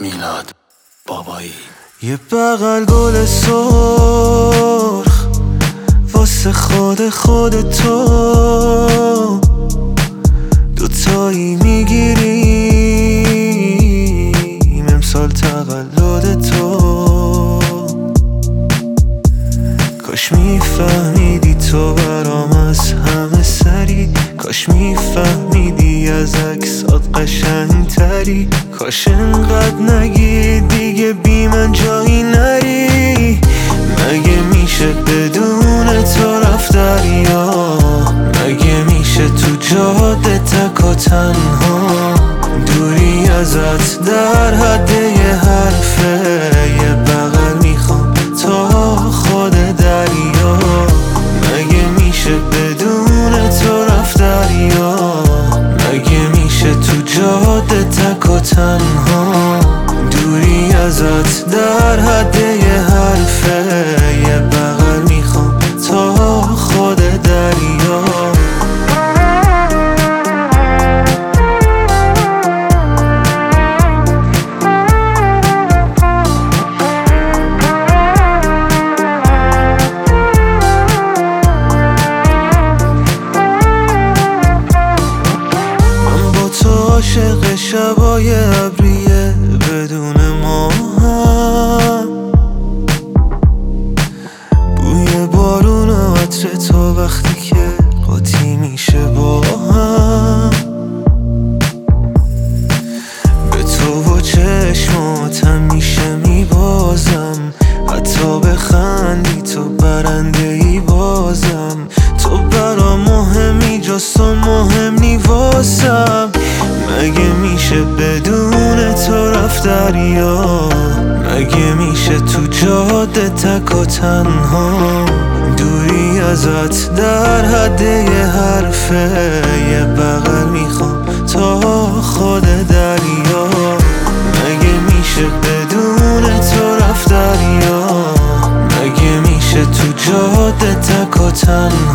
میلاد بابایی. یه بغل گل سرخ واسه خود تو، دوتایی میگیریم امسال تولد تو. کاش میفهمیدی تو برام از همه سری، کاش میفهمیدی از عکسات قشنگ تری، کاش انقدر نگی دیگه بی من جایی نری. مگه میشه بدون تو رفت دریا؟ مگه میشه تو جاده تک و تنها؟ دوری ازت در حد یه حرفه، یه بغل میخوام تا خود دریا. مگه میشه بدون تو رفت دریا؟ مگه میشه تو جاده تک و تنها؟ دوری ازت در حد یه حرفه، یه بغل میخوام تا خود دریا. عاشق شبای ابریه بدون ما هم، بوی بارون و عطر تو وقتی که قاطی میشه با هم. به تو و چشماتم میشه میبازم، حتی بخندی تو برنده ای بازم. تو برام مهمی جست و مهم نی واسم. مگه میشه بدون تو رفت دریا؟ مگه میشه تو جاده تک و تنها؟ دوری ازت در حد یه حرفه، یه بغل میخوام تا خود دریا. مگه میشه بدون تو رفت دریا؟ مگه میشه تو جاده تک و تنها؟